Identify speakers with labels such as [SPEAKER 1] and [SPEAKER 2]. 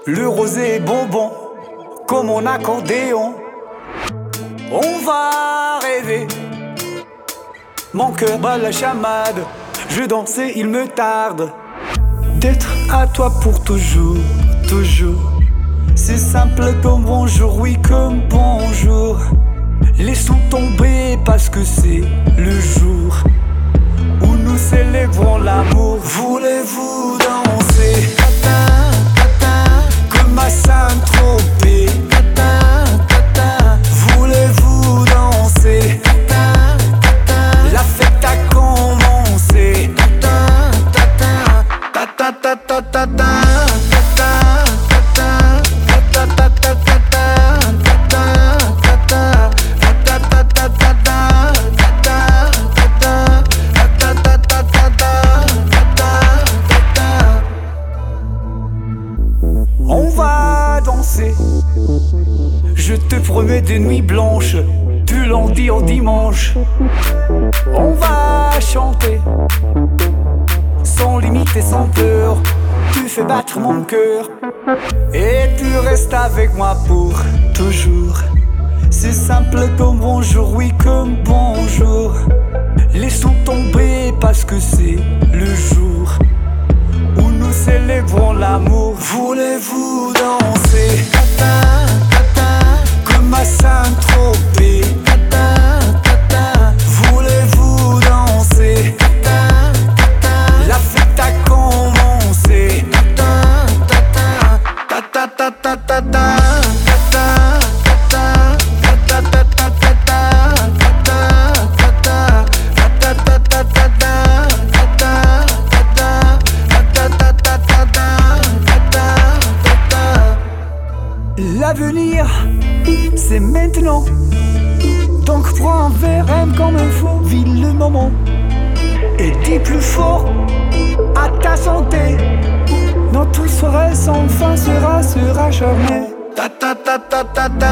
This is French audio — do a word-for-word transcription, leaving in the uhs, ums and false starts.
[SPEAKER 1] Le rosé est bonbon, comme mon accordéon. On va rêver. Mon cœur bat la chamade. Je danse et il me tarde d'être à toi pour toujours, toujours. C'est simple comme bonjour, oui comme bonjour. Laissons tomber parce que c'est le jour où nous célébrons l'amour. Voulez-vous danser comme à Saint-Tropez? Voulez-vous danser? La fête a commencé. On va danser. Je te promets des nuits blanches, du lundi au dimanche. On va chanter sans limite et sans peur. Tu fais battre mon cœur et tu restes avec moi pour toujours. C'est simple comme bonjour, oui comme bonjour. Laissons tomber parce que c'est le jour où nous célébrons l'amour. Voulez-vous danser comme à Saint-Tropez? Voulez-vous danser? La fête a commencé. L'avenir, c'est maintenant. Donc prends un verre, aime comme il faut, vis le moment. Et dis plus fort à ta santé. Notre soirée sans fin sera, sera charmée. Ta ta ta ta ta ta.